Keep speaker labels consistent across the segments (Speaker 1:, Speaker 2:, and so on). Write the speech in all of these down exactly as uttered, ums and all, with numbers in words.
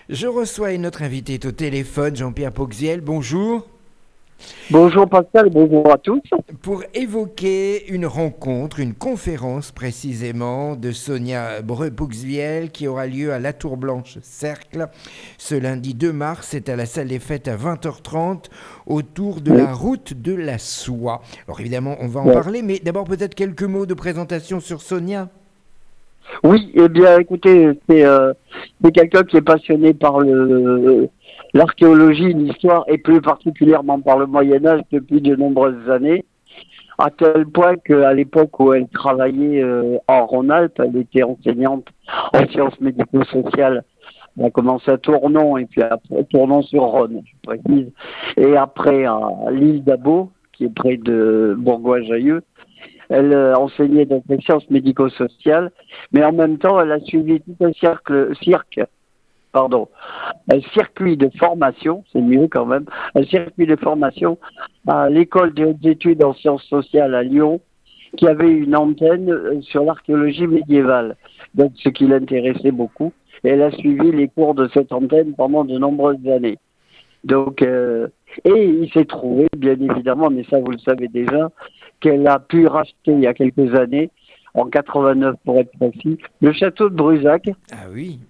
Speaker 1: Je reçois une autre invitée au téléphone, Jean-Pierre Poxiel. Bonjour.
Speaker 2: Bonjour Pascal, bonjour à tous.
Speaker 1: Pour évoquer une rencontre, une conférence précisément de Sonia Breu-Pouxvielle qui aura lieu à la Tour Blanche Cercle ce lundi deux mars. C'est à la salle des fêtes à vingt heures trente autour de
Speaker 2: Oui,
Speaker 1: la route de la soie. Alors évidemment, on va en
Speaker 2: ouais.
Speaker 1: parler, mais d'abord peut-être quelques mots de présentation sur Sonia.
Speaker 2: Oui, eh bien écoutez, c'est euh, c'est quelqu'un qui est passionné par le l'archéologie, l'histoire et plus particulièrement par le Moyen Âge depuis de nombreuses années, à tel point qu'à l'époque où elle travaillait euh, en Rhône-Alpes, elle était enseignante en sciences médico-sociales. Elle a commencé à Tournon et puis après Tournon-sur-Rhône, je précise, et après à l'île d'Abo, qui est près de Bourgoin-Jallieu. Elle euh, enseignait donc les sciences médico-sociales, mais en même temps, elle a suivi tout un cercle, cirque, pardon, un circuit de formation, c'est mieux quand même, un circuit de formation à l'école des hautes études en sciences sociales à Lyon, qui avait une antenne euh, sur l'archéologie médiévale, donc ce qui l'intéressait beaucoup. Et elle a suivi les cours de cette antenne pendant de nombreuses années. Donc, euh, et il s'est trouvé, bien évidemment, mais ça vous le savez déjà, qu'elle a pu racheter il y a quelques années, en quatre-vingt-neuf pour être précis, le château de Brusac,
Speaker 1: Ah oui.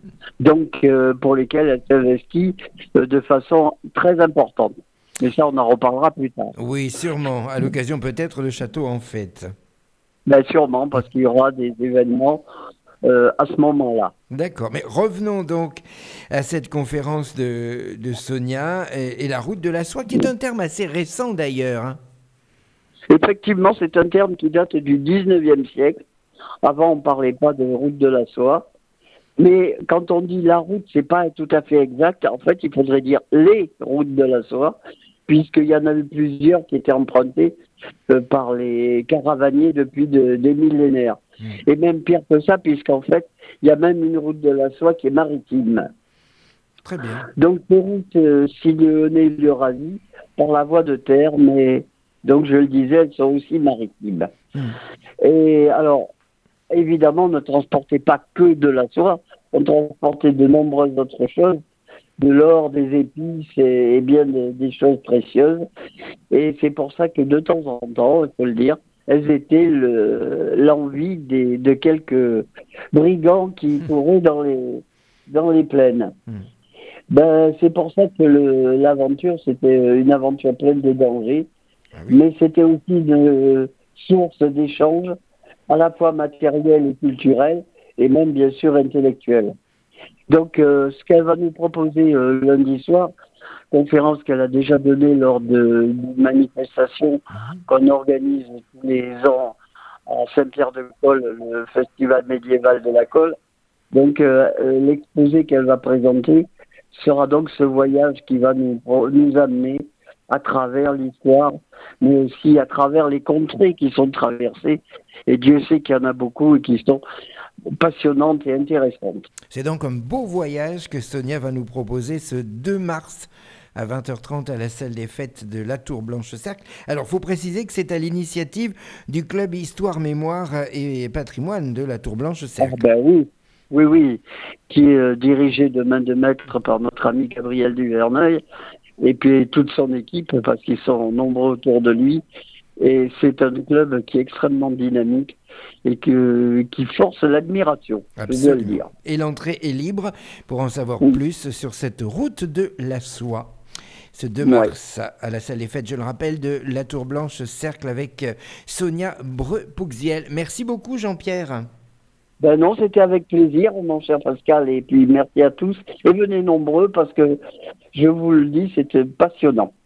Speaker 2: donc euh, pour lesquels elle s'investit euh, de façon très importante. Mais ça, on en reparlera plus tard.
Speaker 1: Oui, sûrement. À l'occasion peut-être de château en fête.
Speaker 2: Bien sûrement, parce qu'il y aura des événements euh, à ce moment-là.
Speaker 1: D'accord, mais revenons donc à cette conférence de, de Sonia et, et la route de la soie, qui est un terme assez récent d'ailleurs, hein.
Speaker 2: Effectivement, c'est un terme qui date du dix-neuvième siècle. Avant, on ne parlait pas de route de la soie. Mais quand on dit la route, c'est pas tout à fait exact. En fait, il faudrait dire les routes de la soie, puisqu'il y en a eu plusieurs qui étaient empruntées euh, par les caravaniers depuis de- des millénaires.
Speaker 1: Hmm.
Speaker 2: Et même pire que ça, puisqu'en fait, il y a même une route de la soie qui est maritime.
Speaker 1: Très bien.
Speaker 2: Donc, ces routes euh, sillonnées l'Eurasie par la voie de terre, mais donc je le disais, elles sont aussi maritimes.
Speaker 1: Hmm.
Speaker 2: Et alors, évidemment, on ne transportait pas que de la soie, on transportait de nombreuses autres choses, de l'or, des épices et, et bien de- des choses précieuses. Et c'est pour ça que de temps en temps, il faut le dire, elles étaient le- l'envie des- de quelques brigands qui couraient dans les, dans les plaines.
Speaker 1: Hmm.
Speaker 2: Ben, c'est pour ça que le- l'aventure, c'était une aventure pleine de dangers,
Speaker 1: Ah oui.
Speaker 2: mais c'était aussi une source d'échange à la fois matériel et culturel, et même bien sûr intellectuel. Donc, euh, ce qu'elle va nous proposer euh, lundi soir, conférence qu'elle a déjà donnée lors de d'une manifestation
Speaker 1: Mhm.
Speaker 2: qu'on organise tous les ans à Saint-Pierre-de-Colle, le festival médiéval de la Colle. Donc, euh, euh, l'exposé qu'elle va présenter sera donc ce voyage qui va nous, nous amener à travers l'histoire, mais aussi à travers les contrées qui sont traversées. Et Dieu sait qu'il y en a beaucoup et qui sont passionnantes et intéressantes.
Speaker 1: C'est donc un beau voyage que Sonia va nous proposer ce deux mars à vingt heures trente à la salle des fêtes de la Tour Blanche Cercle. Alors, il faut préciser que c'est à l'initiative du club Histoire, Mémoire et Patrimoine de la Tour Blanche
Speaker 2: Ah
Speaker 1: Cercle.
Speaker 2: ben oui, oui, oui, qui est euh, dirigé de main de maître par notre ami Gabriel Duverneuil et puis toute son équipe parce qu'ils sont nombreux autour de lui. Et c'est un club qui est extrêmement dynamique et que, qui force l'admiration, je dois le
Speaker 1: Absolument.
Speaker 2: dire.
Speaker 1: Et l'entrée est libre pour en savoir
Speaker 2: Oui,
Speaker 1: plus sur cette route de la soie. Ce deux
Speaker 2: ouais.
Speaker 1: mars à la salle des fêtes, je le rappelle, de la Tour Blanche Cercle avec euh, Sonia Breu-Pouxiel. Merci beaucoup Jean-Pierre.
Speaker 2: Ben non, c'était avec plaisir, mon cher Pascal, et puis merci à tous. Et venez nombreux parce que, je vous le dis, c'était passionnant.